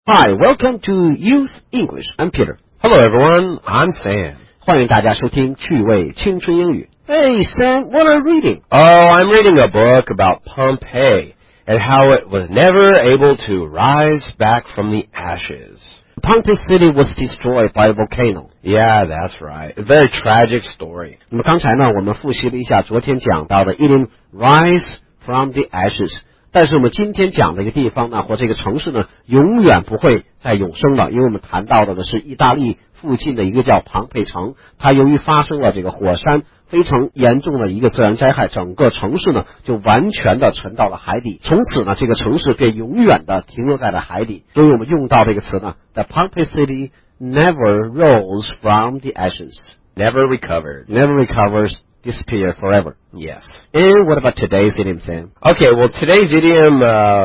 Hi, welcome to Youth English. I'm Peter. Hello, everyone. I'm Sam. 欢迎大家收听趣味青春英语。Hey, Sam, what are you reading? Oh, I'm reading a book about Pompeii and how it was never able to rise back from the ashes. Pompeii City was destroyed by a volcano. Yeah, that's right. A very tragic story. 那么刚才呢，我们复习了一下昨天讲到的 It rise from the ashes。但是我们今天讲的一个地方呢，或这个城市呢，永远不会再永生了，因为我们谈到的是意大利附近的一个叫庞培城，它由于发生了这个火山非常严重的一个自然灾害，整个城市呢就完全的沉到了海底，从此呢这个城市便永远的停留在了海底。所以我们用到这个词呢 ，The Pompeii city never rose from the ashes. Never recovered. Never recovers.Disappear forever. Yes. And what about today's idiom, Sam? Okay, well, today's idiom,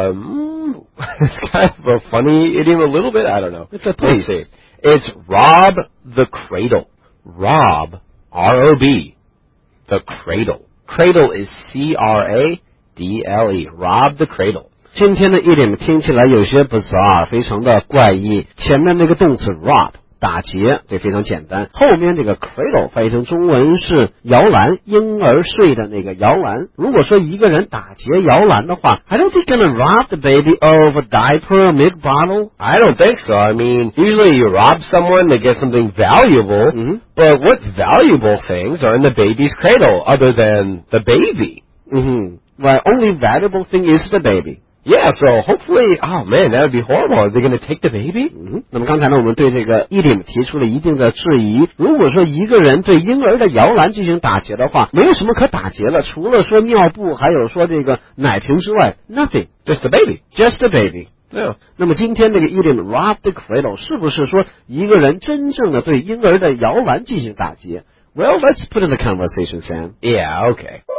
it's kind of a funny idiom a little bit. I don't know. It's a place. Let's see. It's rob the cradle. Rob, R-O-B, the cradle. Cradle is C-R-A-D-L-E. Rob the cradle. 今天的idiom听起来有些bizarre，非常的怪异。前面那个动词 rob。打劫，这非常简单。后面这个 cradle 翻译成中文是摇篮，婴儿睡的那个摇篮。如果说一个人打劫摇篮的话 I don't think gonna rob the baby of a diaper, milk bottle. I don't think so. I mean, usually you rob someone, they get something valuable, but what valuable things are in the baby's cradle other than the baby? Well, only valuable thing is the baby.Yeah, so hopefully, oh man, that would be horrible. Are they going to take the baby? 那么刚才呢，我们对这个idiom提出了一定的质疑。如果说一个人对婴儿的摇篮进行打劫的话，没有什么可打劫了，除了说尿布，还有说这个奶瓶之外 ，nothing, just the baby, just the baby. Yeah. 那么今天这个idiom rob the cradle 是不是说一个人真正的对婴儿的摇篮进行打劫 ？Well, let's put in the conversation, Sam. Yeah,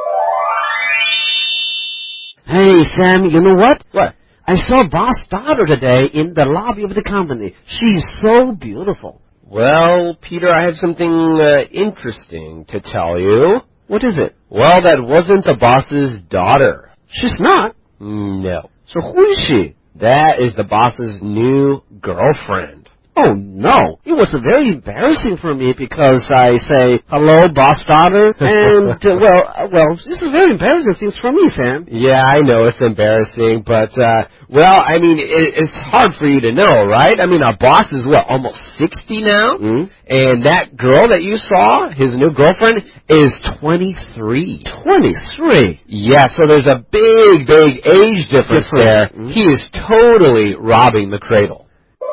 okay.Hey, Sam, you know what? What? I saw Boss' daughter today in the lobby of the company. She's so beautiful. Well, Peter, I have something interesting to tell you. What is it? Well, that wasn't the boss's daughter. She's not? No. So who is she? That is the boss's new girlfriend.Oh, no. It was very embarrassing for me because I say, hello, boss daughter, and, well, this is very embarrassing things for me, Sam. Yeah, I know it's embarrassing, but, I mean, it's hard for you to know, right? I mean, our boss is, almost 60 now? And that girl that you saw, his new girlfriend, is 23. 23? Yeah, so there's a big age difference there. He is totally robbing the cradle.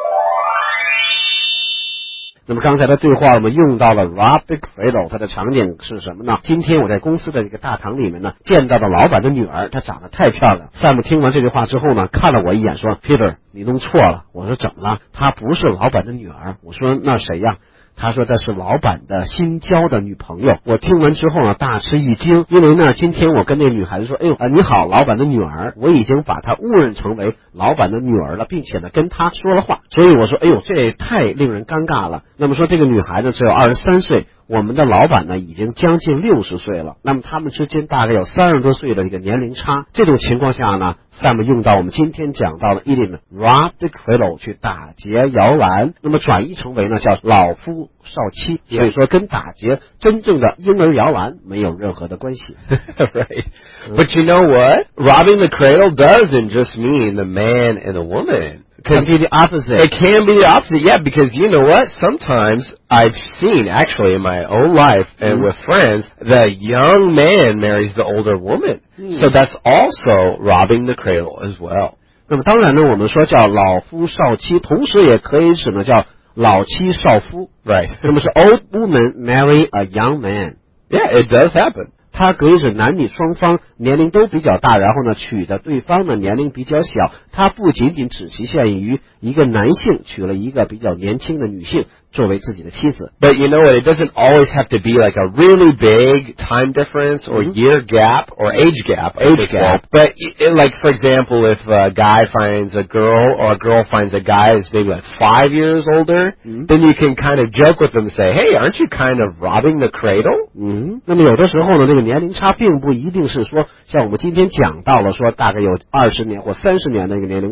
那么刚才的对话我们用到了 rob the cradle， 它的场景是什么呢？今天我在公司的这个大堂里面呢，见到了老板的女儿，她长得太漂亮。Sam 听完这句话之后呢，看了我一眼说 Peter， 你弄错了。我说怎么了？她不是老板的女儿。我说那谁呀？他说这是老板的新交的女朋友。我听完之后呢，大吃一惊，因为呢，今天我跟那女孩子说，哎呦，你好，老板的女儿，我已经把她误认成为老板的女儿了，并且呢，跟她说了话。所以我说，哎呦，这也太令人尴尬了。那么说这个女孩子只有23岁。我们的老板呢已经将近60岁了，那么他们之间大概有30多岁的一个年龄差。这种情况下呢 ，Sam 用到我们今天讲到的idiom rob the cradle 去打劫摇篮，那么转译成为呢叫老夫少妻，所以说跟打劫真正的婴儿摇篮没有任何的关系。 Right. But you know what? Robbing the cradle doesn't just mean the man and the woman.It can be the opposite. It can be the opposite, yeah, because you know what? Sometimes I've seen, actually, in my own life and with friends, the young man marries the older woman. So that's also robbing the cradle as well. 那么当然呢，我们说叫老夫少妻，同时也可以指呢叫老妻少夫。 Right. 那么是 old woman marry a young man. Yeah, it does happen. 它可以指男女双方年龄都比较大，然后呢娶的对方呢年龄比较小。它不仅仅只局限于一个男性娶了一个比较年轻的女性作为自己的妻子。 But you know what? It doesn't always have to be like a really big time difference or year gap or age gap. But like, for example, if a guy finds a girl or a girl finds a guy who's maybe like 5 years older, then you can kind of joke with them and say, hey, aren't you kind of robbing the cradle? 那么有的时候呢，这个年龄差并不一定是说像我们今天讲到了说大概有20年或30年的一个年龄差，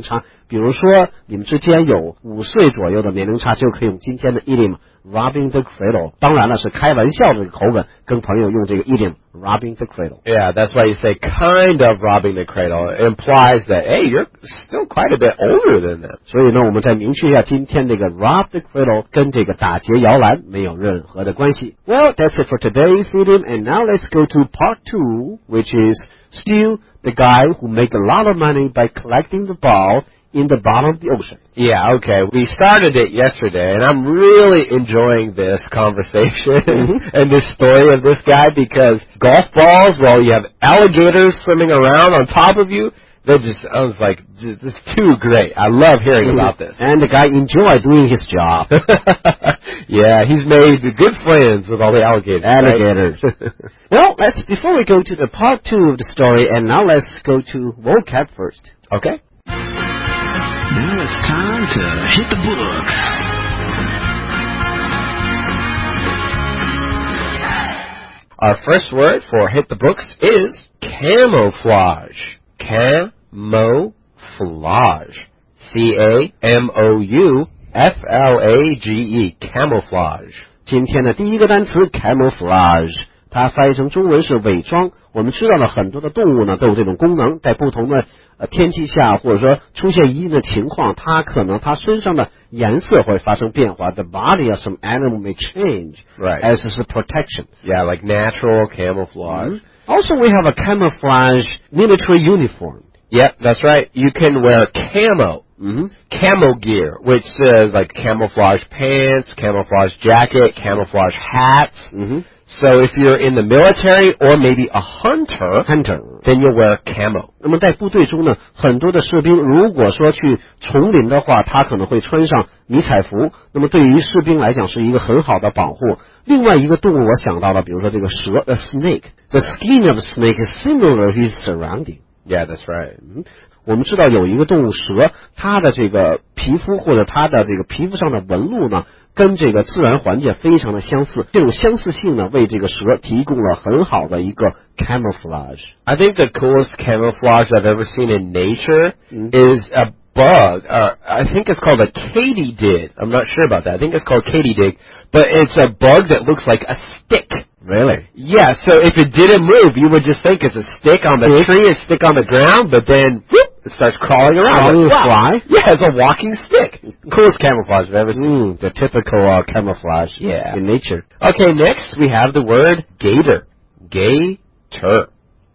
比如说你们之间有5岁左右的年龄差，就可以用今天的 idiom robbing the cradle。当然了，是开玩笑的口吻，跟朋友用这个 idiom robbing the cradle. Yeah, that's why you say kind of robbing the cradle. It implies that, hey, you're still quite a bit older than them. 所以呢，我们再明确一下，今天这个 rob the cradle 跟这个打劫摇篮没有任何的关系。Well, that's it for today's idiom, and now let's go to part 2, which is still the guy who make a lot of money by collecting the ball in the bottom of the ocean. Yeah, okay. We started it yesterday, and I'm really enjoying this conversation and this story of this guy because golf balls, well, you have alligators swimming around on top of you. I was like, this is too great. I love hearing about this. And the guy enjoyed doing his job. Yeah, he's made good friends with all the alligators. Right? Well, before we go to the part 2 of the story, and now let's go to vocab first. Okay. Now it's time to hit the books. Our first word for hit the books is camouflage. Camouflage. C-A-M-O-U-F-L-A-G-E. Camouflage. 今天的第一个单词 camouflage， 它翻译成中文是伪装。我们知道了很多的动物呢都有这种功能，在不同的天气下，或者说出现一定的情况，它身上的颜色会发生变化。The body of some animal may change, right, as is protection. Yeah, like natural camouflage. Also, we have a camouflage military uniform. Yep, that's right. You can wear camo gear, which says like camouflage pants, camouflage jacket, camouflage hats. So if you're in the military or maybe a hunter, then you'll wear camo. 那么在部队中呢，很多的士兵如果说去丛林的话，他可能会穿上迷彩服，那么对于士兵来讲是一个很好的保护。另外一个动物我想到了，比如说这个蛇 ，a snake. The skin of a snake is similar to its surrounding. Yeah, that's right. 我们知道有一个动物蛇，它的这个皮肤或者它的这个皮肤上的纹路呢，跟这个自然环境非常的相似。这种相似性呢，为这个蛇提供了很好的一个 camouflage. I think the coolest camouflage I've ever seen in nature is a bug. I think it's called a katydid. I'm not sure about that. I think it's called katydid, but it's a bug that looks like a stick. Really? Yeah, so if it didn't move, you would just think it's a stick on the tree or stick on the ground, but then whoop, it starts crawling around. Like, wow. Fly? Yeah, it's a walking stick. Coolest camouflage I've ever seen. The typical camouflage in nature. Okay, next we have the word gator. Gator.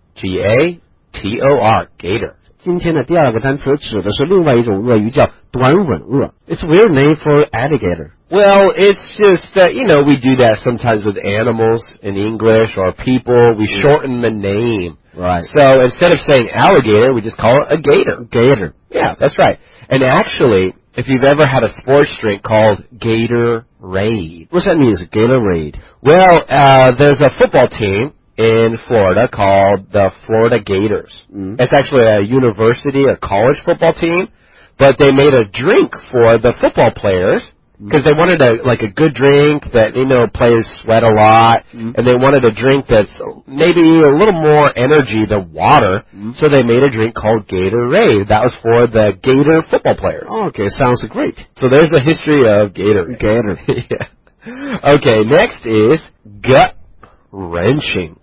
G-A-T-O-R. Gator. 今天的第二个单词指的是另外一种鳄鱼，叫短吻鳄。It's a weird name for alligator. Well, it's just that, we do that sometimes with animals in English or people. We shorten the name. Right. So instead of saying alligator, we just call it a gator. Gator. Yeah, that's right. And actually, if you've ever had a sports drink called Gatorade. What's that mean, Gatorade? Well, there's a football team in Florida called the Florida Gators. It's actually a university or college football team, but they made a drink for the football players because they wanted a good drink that, players sweat a lot, and they wanted a drink that's maybe a little more energy than water, so they made a drink called Gatorade. That was for the Gator football players. Oh, okay, sounds great. So there's the history of Gatorade. Yeah. Okay, next is gut-wrenching.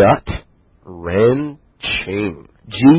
Gut-wrenching.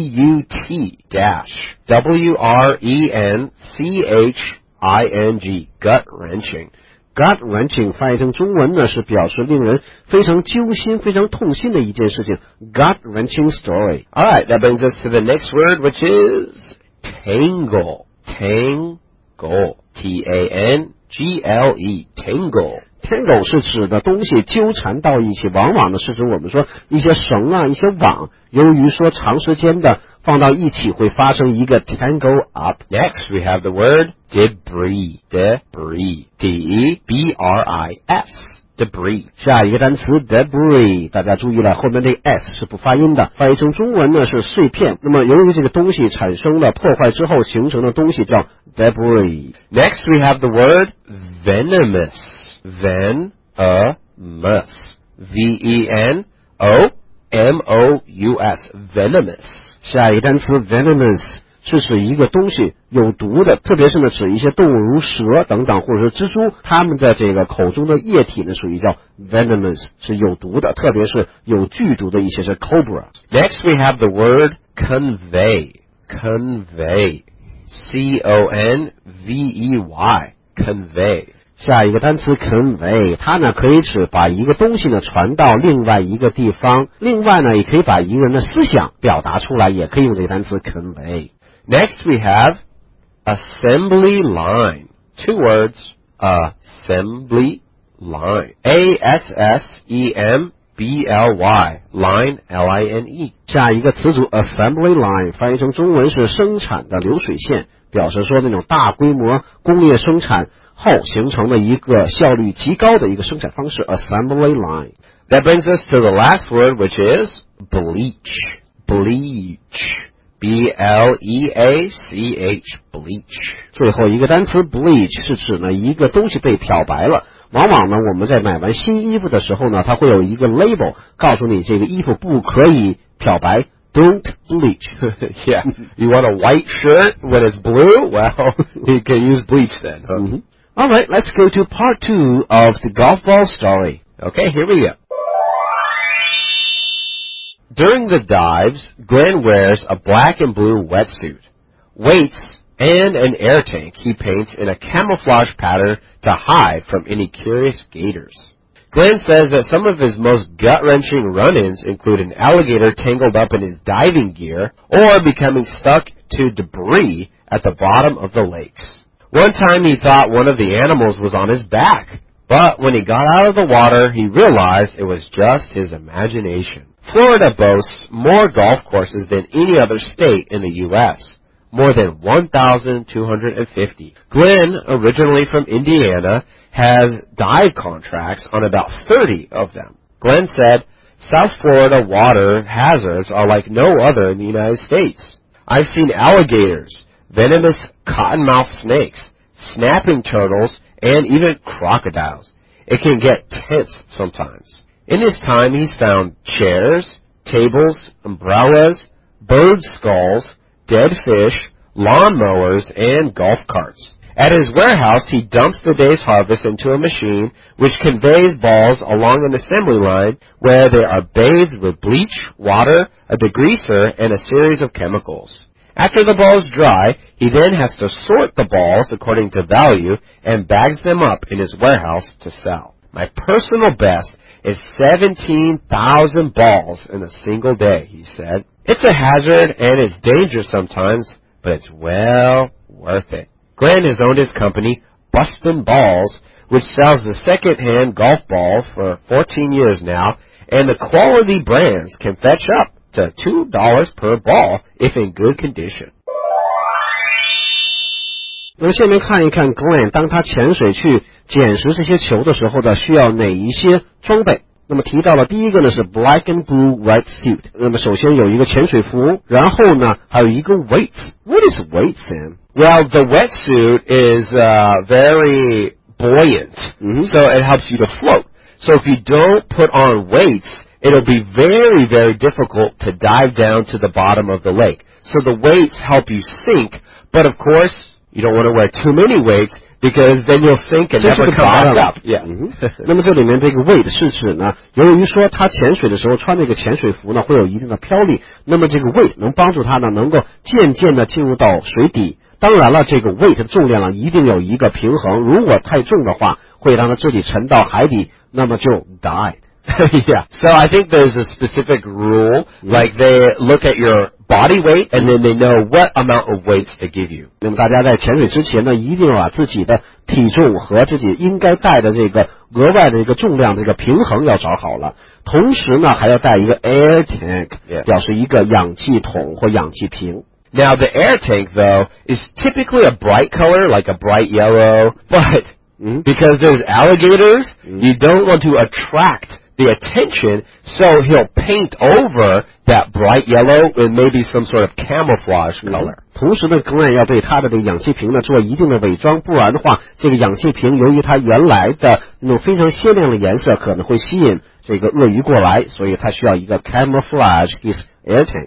G-U-T-W-R-E-N-C-H-I-N-G. Gut-wrenching. Gut-wrenching 翻译成中文呢是表示令人非常揪心、非常痛心的一件事情。Gut-wrenching story. All right, that brings us to the next word, which is tangle. Tangle. T-A-N-G-L-E. Tangle.Tangle 是指的东西纠缠到一起，往往呢是指我们说一些绳啊、一些网，由于说长时间的放到一起，会发生一个 tangle up. Next, we have the word debris. Debris. D-E-B-R-I-S. Debris. 下一个单词 debris， 大家注意了，后面这个 s 是不发音的，翻译成中文呢是碎片。那么由于这个东西产生了破坏之后形成的东西叫 debris. Next, we have the word venomous. V-E-N-O-M-O-U-S. Venomous. 下一个单词 venomous 是指一个东西有毒的，特别是呢指一些动物如蛇等等，或者是蜘蛛，它们的这个口中的液体呢属于叫 venomous， 是有毒的，特别是有剧毒的一些是 cobra。 Next we have the word convey. Convey. C-O-N-V-E-Y. Convey. 下一个单词 convey， 它呢可以指把一个东西呢传到另外一个地方，另外呢也可以把一个人的思想表达出来，也可以用这个单词 convey。 Next we have assembly line. 2 words. Assembly line. A-S-S-E-M-B-L-Y. Line. L-I-N-E. 下一个词组 assembly line 翻译成中文是生产的流水线，表示说那种大规模工业生产后形成的一个效率极高的一个生产方式 assembly line。 That brings us to the last word, which is bleach. Bleach. B-L-E-A-C-H. Bleach. 最后一个单词 bleach 是指呢一个东西被漂白了，往往呢我们在买完新衣服的时候呢，它会有一个 label 告诉你这个衣服不可以漂白， don't bleach。 Yeah. You want a white shirt when it's blue? Well, you can use bleach then. Huh? All right, let's go to part 2 of the golf ball story. Okay, here we go. During the dives, Glenn wears a black and blue wetsuit, weights, and an air tank he paints in a camouflage pattern to hide from any curious gators. Glenn says that some of his most gut-wrenching run-ins include an alligator tangled up in his diving gear or becoming stuck to debris at the bottom of the lakes. One time he thought one of the animals was on his back, but when he got out of the water, he realized it was just his imagination. Florida boasts more golf courses than any other state in the U.S., more than 1,250. Glenn, originally from Indiana, has dive contracts on about 30 of them. Glenn said, South Florida water hazards are like no other in the United States. I've seen alligators, venomous cottonmouth snakes, snapping turtles, and even crocodiles. It can get tense sometimes. In his time, he's found chairs, tables, umbrellas, bird skulls, dead fish, lawnmowers, and golf carts. At his warehouse, he dumps the day's harvest into a machine which conveys balls along an assembly line where they are bathed with bleach, water, a degreaser, and a series of chemicals. After the balls dry, he then has to sort the balls according to value and bags them up in his warehouse to sell. My personal best is 17,000 balls in a single day, he said. It's a hazard and it's dangerous sometimes, but it's well worth it. Glenn has owned his company, Bustin' Balls, which sells the second-hand golf ball for 14 years now, and the quality brands can fetch up to $2 per ball if in good condition. 那么下面看一看 Glenn 当他潜水去捡拾这些球的时候呢，需要哪一些装备。那么提到了第一个呢是 black and blue wetsuit， 那么首先有一个潜水服，然后呢还有一个 weights。 What is weights, Sam? Well, the wetsuit is very buoyant, so it helps you to float. So if you don't put on weights, it'll be very, very difficult to dive down to the bottom of the lake. So the weights help you sink, but of course, you don't want to wear too many weights because then you'll sink and never come back up. Yeah. 那么这里面这个 weight 是指呢，由于说他潜水的时候穿这个潜水服呢会有一定的飘力，那么这个 weight 能帮助他呢能够渐渐的进入到水底。当然了，这个 weight 的重量呢一定有一个平衡，如果太重的话会让他自己沉到海底，那么就 die。 Yeah. So I think there's a specific rule, like they look at your body weight and then they know what amount of weights to give you. 那么大家在潜水之前呢，一定要把自己的体重和自己应该带的这个额外的一个重量的一个平衡要找好了。同时呢，还要带一个 air tank， 表示一个氧气筒或氧气瓶。 Now the air tank though is typically a bright color, like a bright yellow, but because there's alligators, you don't want to attract the attention, so he'll paint over that bright yellow with maybe some sort of camouflage color. 同时呢 Glenn 要对他的这个氧气瓶呢做一定的伪装，不然的话这个氧气瓶由于它原来的那种非常鲜亮的颜色可能会吸引这个鳄鱼过来，所以他需要一个 camouflage his air tank.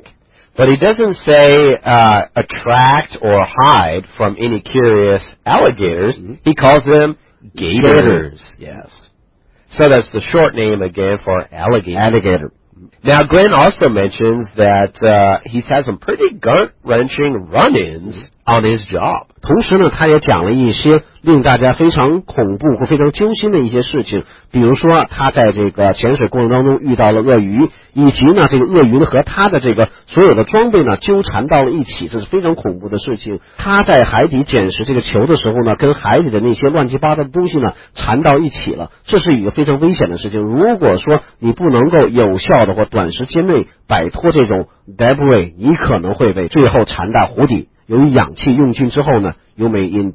But he doesn't say attract or hide from any curious alligators. He calls them gators. Yes. So that's the short name again for alligator. Now, Glenn also mentions that he's had some pretty gut-wrenching run-ins on his job. 同时呢，他也讲了一些令大家非常恐怖或非常揪心的一些事情，比如说他在这个潜水过程当中遇到了鳄鱼，以及呢这个鳄鱼呢和他的这个所有的装备呢纠缠到了一起，这是非常恐怖的事情。他在海底捡拾这个球的时候呢，跟海里的那些乱七八糟的东西呢缠到一起了，这是一个非常危险的事情。如果说你不能够有效的或短时间内摆脱这种 debris， 你可能会被最后缠到湖底。由于氧气用尽之后呢 you'll be in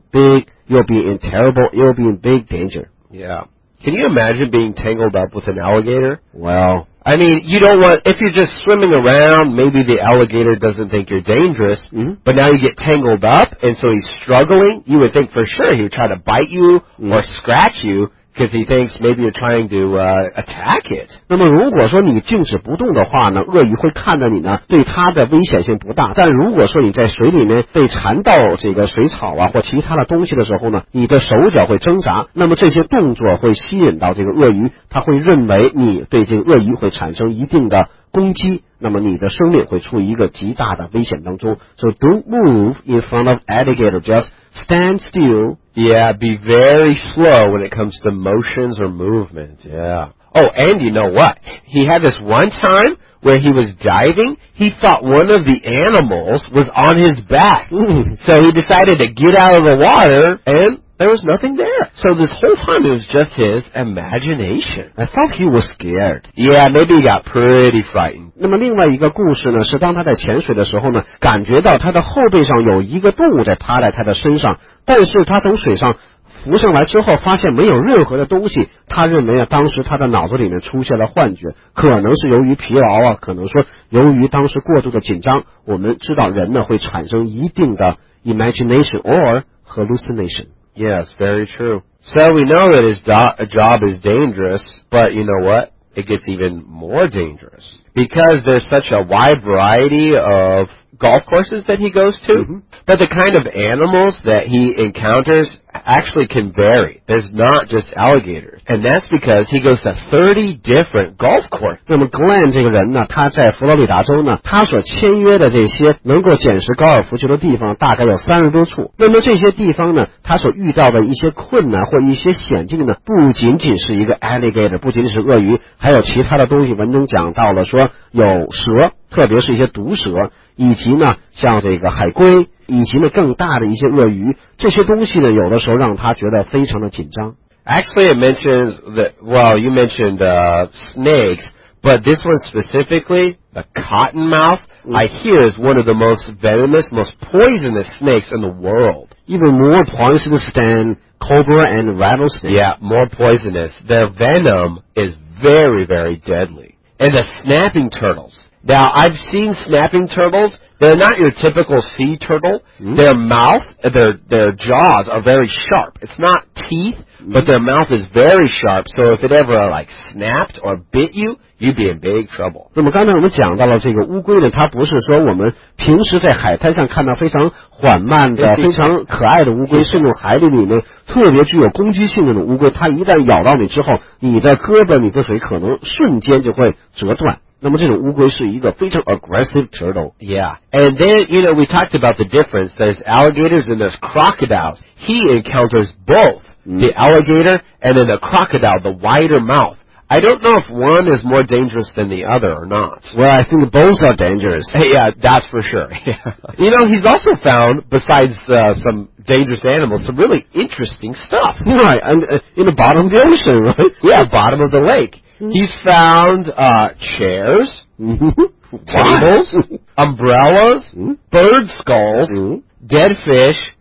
big danger. Yeah. Can you imagine being tangled up with an alligator? Well, I mean, you don't want, if you're just swimming around, maybe the alligator doesn't think you're dangerous, but now you get tangled up, and so he's struggling. You would think for sure he would try to bite you or scratch you, because he thinks maybe you're trying to attack it. 那么如果说你静止不动的话呢，鳄鱼会看着你呢，对它的危险性不大。但如果说你在水里面被缠到这个水草啊或其他的东西的时候呢，你的手脚会挣扎，那么这些动作会吸引到这个鳄鱼，它会认为你对这个鳄鱼会产生一定的攻击，那么你的生命会处于一个极大的危险当中。So don't move in front of alligator, just stand still. Yeah, be very slow when it comes to motions or movement. Yeah. Oh, and you know what? He had this one time where he was diving. He thought one of the animals was on his back. So he decided to get out of the water, and there was nothing there. So this whole time it was just his imagination. I thought he was scared. Yeah, maybe he got pretty frightened. 那么另外一个故事呢，是当他在潜水的时候呢，感觉到他的后背上有一个动物在趴在他的身上，但是他从水上浮上来之后，发现没有任何的东西。他认为当时他的脑子里面出现了幻觉，可能是由于疲劳啊，可能说由于当时过度的紧张。我们知道人呢会产生一定的 imagination or hallucination. Yes, very true. So we know that his job is dangerous, but you know what? It gets even more dangerous because there's such a wide variety of golf courses that he goes to, but the kind of animals that he encounters actually can vary. There's not just alligators, and that's because he goes to 30 different golf courses. 那么 Glenn 这个人呢，他在佛罗里达州呢，他所签约的这些能够捡拾高尔夫球的地方大概有30多处。那么这些地方呢，他所遇到的一些困难或一些险境呢，不仅仅是一个 alligator， 不仅仅是鳄鱼，还有其他的东西。文中讲到了说有蛇，特别是一些毒蛇，以及呢像这个海龟，以及呢更大的一些鳄鱼，这些东西呢有的时候让他觉得非常的紧张。 Actually, it mentions that, well, you mentioned snakes, but this one specifically, the cottonmouth, I hear is one of the most venomous, most poisonous snakes in the world. Even more poisonous than cobra and rattlesnake. Yeah, more poisonous. Their venom is very, very deadly. And the snapping turtles. Now, I've seen snapping turtles. They're not your typical sea turtle. Their mouth, their jaws are very sharp. It's not teeth, but their mouth is very sharp. So if it ever like snapped or bit you, you'd be in big trouble. 那么刚才我们讲到了这个乌龟呢，它不是说我们平时在海滩上看到非常缓慢的、非常可爱的乌龟，是那种海里面特别具有攻击性的那种乌龟。它一旦咬到你之后，你的胳膊、你的腿可能瞬间就会折断。那么这种乌龟是一个非常 aggressive turtle. Yeah. And then, you know, we talked about the difference. There's alligators and there's crocodiles. He encounters both, the alligator and then the crocodile, the wider mouth. I don't know if one is more dangerous than the other or not. Well, I think both are dangerous. Yeah, that's for sure. You know, he's also found, besides some dangerous animals, some really interesting stuff. Right, and in the bottom of the ocean, right? Yeah, bottom of the lake. He's found chairs, tables, umbrellas, bird skulls, dead fish,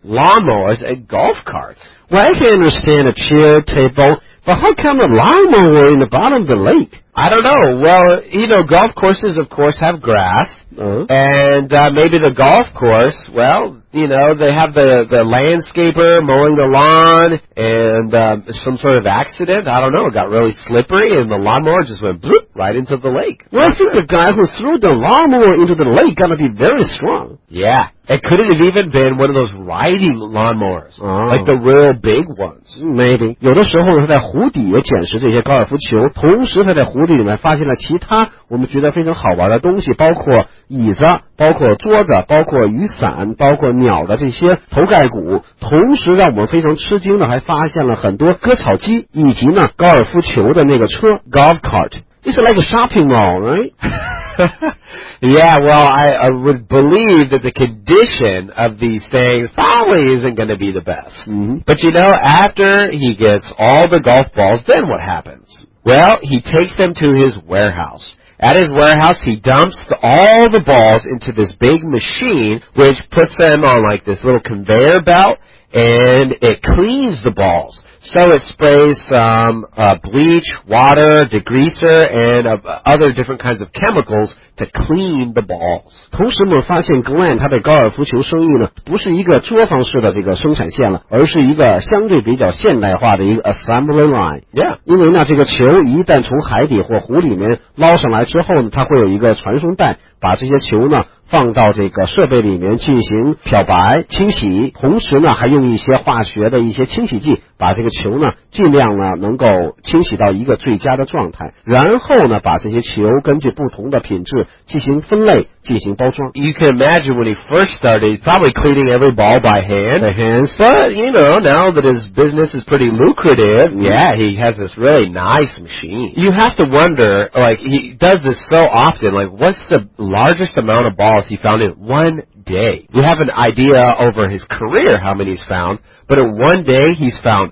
lawnmowers and golf carts. Well, I can understand a chair, table, but how come a lawnmower in the bottom of the lake? I don't know. Well, golf courses, of course, have grass. And maybe the golf course, well, they have the landscaper mowing the lawn and some sort of accident. I don't know. It got really slippery and the lawnmower just went bloop right into the lake. Well, I think the guy who threw the lawnmower into the lake got to be very strong. Yeah. It could have even been one of those riding lawnmowers, like the real big ones. Maybe. 有的时候他在湖底也捡拾这些高尔夫球，同时他在湖底里面发现了其他我们觉得非常好玩的东西，包括椅子，包括桌子，包括雨伞，包括鸟的这些头盖骨，同时让我们非常吃惊的还发现了很多割草机，以及呢高尔夫球的那个车 golf cart. It's like a shopping mall, right? Yeah, well, I would believe that the condition of these things probably isn't going to be the best. Mm-hmm. But after he gets all the golf balls, then what happens? Well, he takes them to his warehouse. At his warehouse, he dumps all the balls into this big machine, which puts them on like this little conveyor belt, and it cleans the balls. So it sprays some bleach, water, degreaser, and other different kinds of chemicals to clean the balls. 同时我们发现 Glenn 他的高尔夫球生意呢，不是一个作坊式的这个生产线了，而是一个相对比较现代化的一个 assembly line. Yeah. 因为呢，这个球一旦从海底或湖里面捞上来之后呢，它会有一个传送带，把这些球呢放到这个设备里面进行漂白、清洗，同时呢还用一些化学的一些清洗剂，把这个球呢尽量呢能够清洗到一个最佳的状态，然后呢把这些球根据不同的品质进行分类、进行包装。 You can imagine when he first started, probably cleaning every ball by hand. By hands. But, now that his business is pretty lucrative, yeah, he has this really nice machine. You have to wonder, he does this so often, what's the largest amount of balls he found in one day? We have an idea over his career how many he's found, but in one day he's found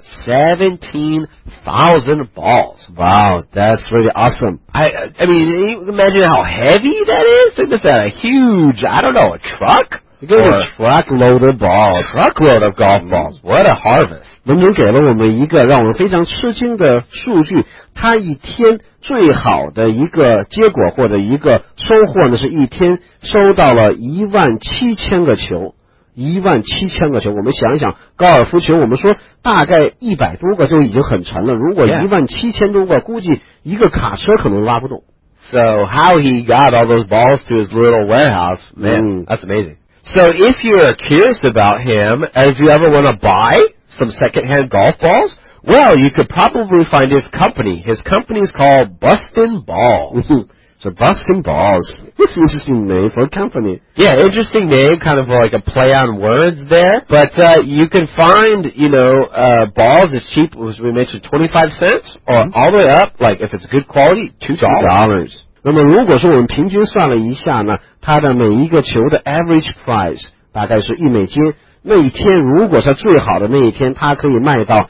17,000 balls. Wow, that's really awesome. I mean, imagine how heavy that is. Think that's a huge, I don't know, a truck? A truckload of balls. Truckload of golf balls. What a harvest. 文明给了我们一个让我们非常吃惊的数据，他一天最好的一个结果或者一个收获呢，是一天收到了17000个球。17000个球，我们想一想，高尔夫球我们说大概100多个就已经很沉了，如果17000多个，估计一个卡车可能拉不动。 So how he got all those balls to his little warehouse, man, that's amazing. So if you're curious about him, if you ever want to buy some secondhand golf balls, well, you could probably find his company. His company is called Bustin' Balls. So Bustin' Balls. That's an interesting name for a company. Yeah, interesting name, kind of like a play on words there. But you can find, balls as cheap as we mentioned, 25 cents, or all the way up, if it's good quality, $2. 那么如果说我们平均算了一下呢，它的每一个球的 average price 大概是$1，那一天如果是最好的那一天，它可以卖到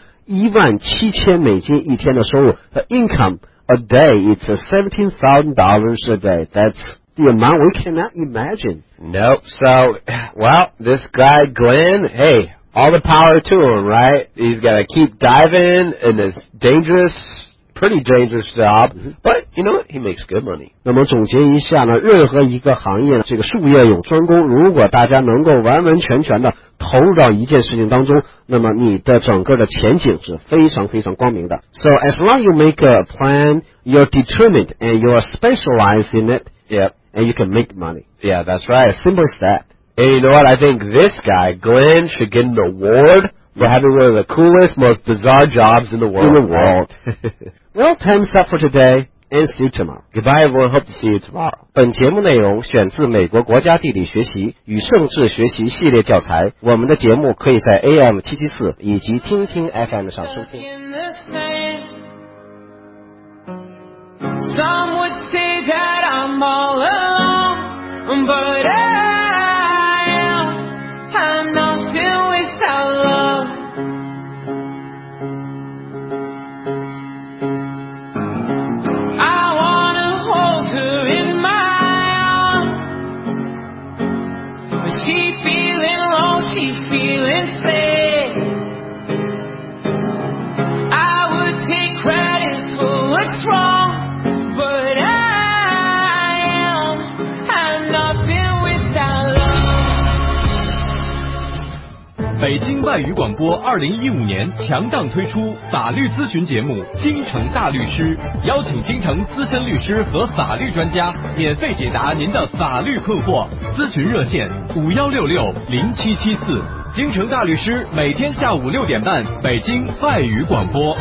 $17000一天的收入。The income a day, it's $17,000 a day. That's the amount we cannot imagine. Nope. So, well, this guy Glenn, hey, all the power to him, right? He's got to keep diving in this pretty dangerous job, but you know what? He makes good money. 那么总结一下呢，任何一个行业，这个术业有专攻，如果大家能够完完全全的投入到一件事情当中，那么你的整个的前景是非常非常光明的。So as long as you make a plan, you're determined and you're specialized in it, and you can make money. Yeah, that's right. As simple as that. And you know what? I think this guy, Glenn, should get an award for having one of the coolest, most bizarre jobs in the world. Well, time's up for today, and see you tomorrow. Goodbye, everyone. Hope to see you tomorrow. 本节目内容选自美国国家地理学习与政治学习系列教材。我们的节目可以在 AM774 以及听听 FM 上收听。 Some would say that I'm all alone, but I'm nothing without love. I wanna hold her in my arms. She feeling low, she feeling 外语广播2015年强档推出法律咨询节目《京城大律师》，邀请京城资深律师和法律专家免费解答您的法律困惑。咨询热线51660774。京城大律师每天下午6点半，北京外语广播。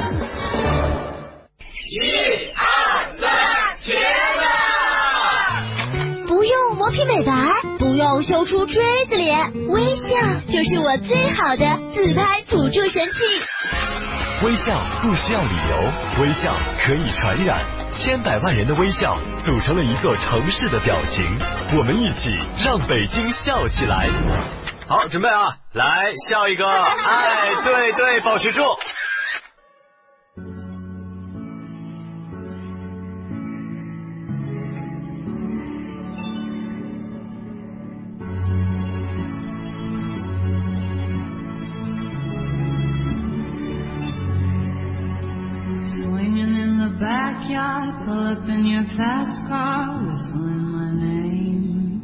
不用磨皮美白，不用修出锥子脸，微笑就是我最好的自拍辅助神器。 微笑不需要理由，微笑可以传染，千百万人的微笑组成了一座城市的表情，我们一起让北京笑起来。 好，准备啊，来笑一个，哎，对对，保持住。 Swinging in the backyard, pull up in your fast car, whistling my name.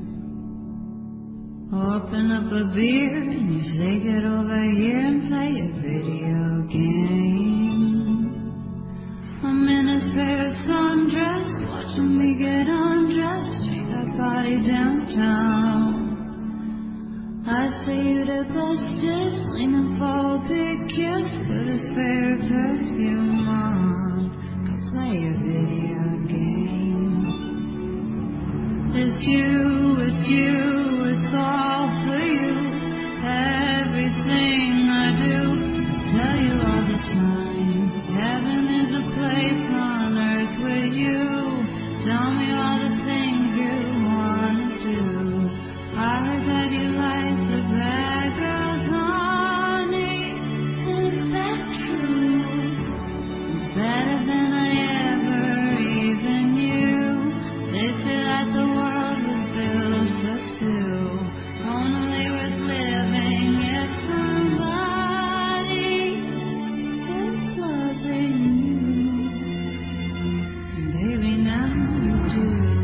Open up a beer and you say get over here and play a video game. I'm in a spare sundress, watching me get undressed, take our body downtown. I say you the bestest, leaning for a big kiss, put a spare perfume on, go play a video game. It's you, it's all for you, everything I do, I tell you all the time, heaven is a place on earth with you, tell me all the things you wanna do, I heard that you like the bad girls, honey, is that true? It's better than I ever even knew, they say that the world was built for two, only worth living if somebody is loving you, and baby now you do.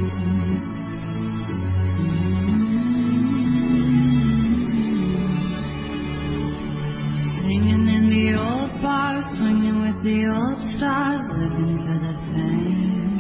Singing in the old bars, swinging with the old stars, living for the fame.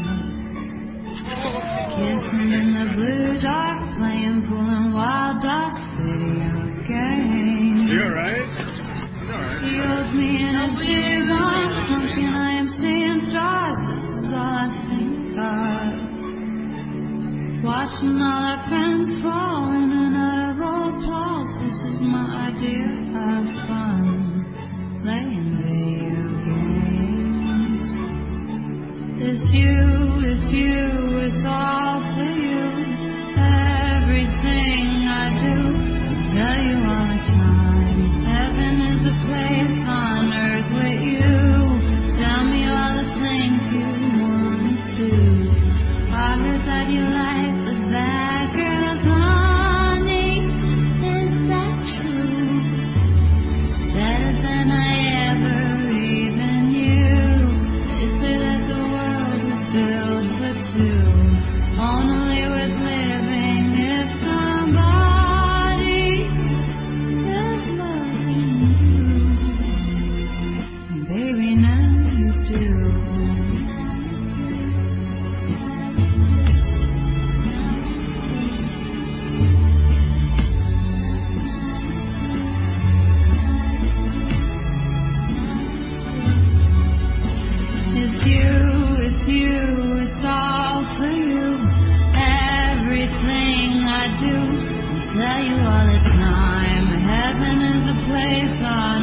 Kissing in the blue dark, playing pool and wild dogs, video games. You alright? He holds me in his big arms, pumpkin I am seeing stars, this is all I think of. Watching all our friends fall in and out of old applause, this is my idea of fun, playing video games. It's you, it's all for you, everything I do, I tell you all the time, heaven is a place on earth with you, tell me all the things you wanna do, I heard that you like the bad girls, honey, is that true? It's better than I ever even knew, they say that the world was built for two, only worth living if somebody is loving you, and baby now you do. It's you, it's all for you, everything I do, I tell you all the time, heaven is a place on